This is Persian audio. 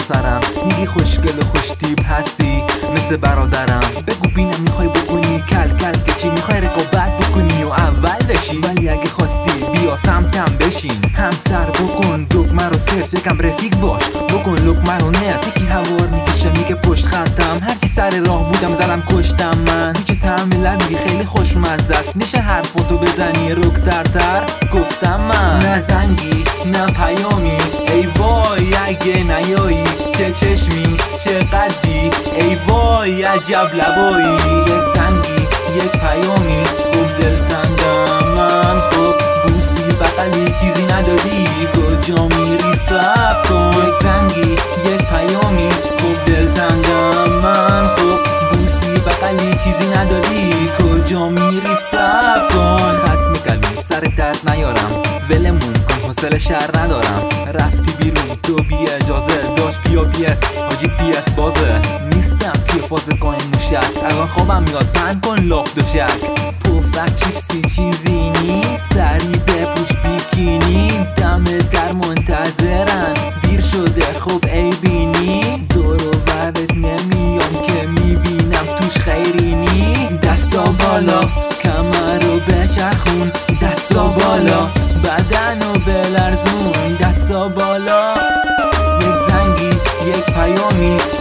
سرم، میگی خوشگل و خوش تیپ هستی مثل برادرم. بگو بینم میخوای بکنی کل کل که چی، میخوای رقابت بکنی و اول بشی، ولی اگه خواستی بیا سمتم بشین. همسر بکن دکمه رو صرف، یکم رفیق باش بکن لقمه رو نصف. یکی هوار میکشه میگه پشت خطم، هرچی سر راه بودم زدم کشتم. من تو چه طعم لبی خیلی خوشمزه است، میشه حرفاتو بزنی رکترتر. گفتم من نه زنگی نه پیامی، ای وای اگه نیایی. چه چشمی چه قدی، ای وای عجب لبایی. یک زنگی یک پیامی، خوب دلتنگم من. خب بوسی بغلی چیزی نداری، کجا میری صبر کن. یک زنگی یک پیامی، خوب دلتنگم من. خب بوسی بغلی چیزی نداری، کجا میری صبر کن. خط میکلی سر درد نیارم، ولمون کن حوصله شهر ندارم. رفتی بیرون تو بی اجازه، داشت بیا پیس حاجی پیس بازه. نیستم توی فاز قایم موشک، الان خوابم میاد پن کن لاف دوشک. پفک چیپسی چیزی نیست، سری بپوش بیکینی. دم در منتظرن دیر شده خب ای بینی. دور و برت نمیام که میبینم توش خیری نی. دستا بالا کمر رو بچرخون، دستا بالا بدن رو بلرزون، دستا بالا. یک زنگی یک پیامی،